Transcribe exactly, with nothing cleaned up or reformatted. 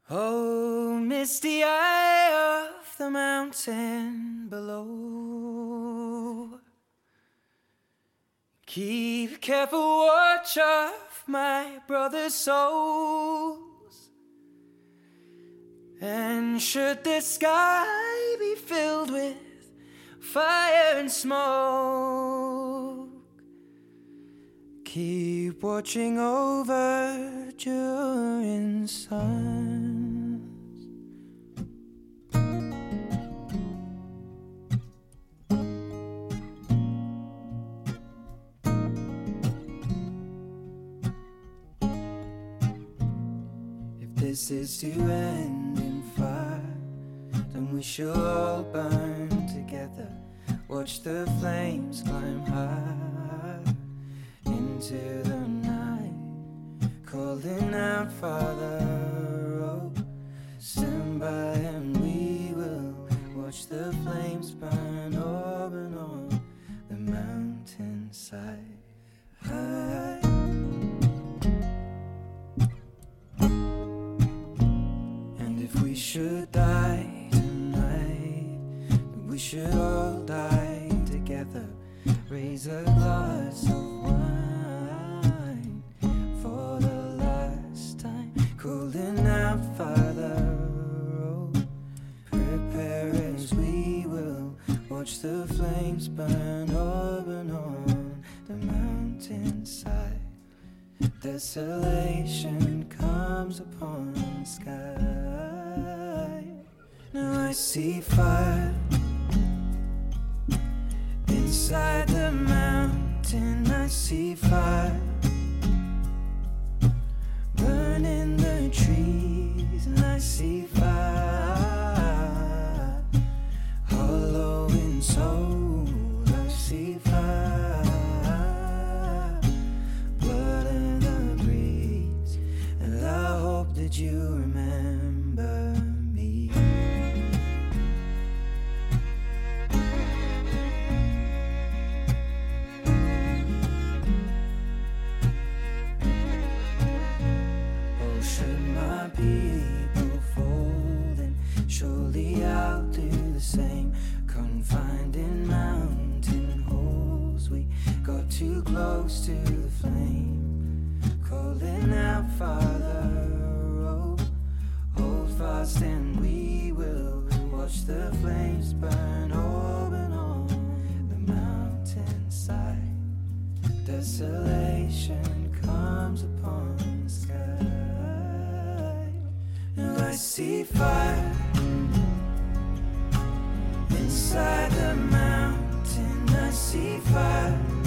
Oh, misty eye of the mountain below, keep careful watch of my brother's souls. And should the sky be filled with fire and smoke, keep watching over during suns. If this is to end in fire, then we shall all burn together. Watch the flames climb high into the night, calling out, Father, oh, stand by and we will watch the flames burn over and on the mountainside. High. And if we should die tonight, we should all die together. Raise a glass of wine for the last time, calling out, Father, oh, prepare as we will watch the flames burn over and on the mountainside. Desolation comes upon the sky. Now I see fire inside the mountain. I see fire burning the trees, and I see fire hollow in soul. I see fire, blood in the breeze, and I hope that you remember me. People fall, then surely I'll do the same. Confined in mountain holes, we got too close to the flame, calling out, Father, oh, hold fast and we will watch the flames burn over and on the mountainside. Desolation comes upon the sky. Now I see fire inside the mountain. I see fire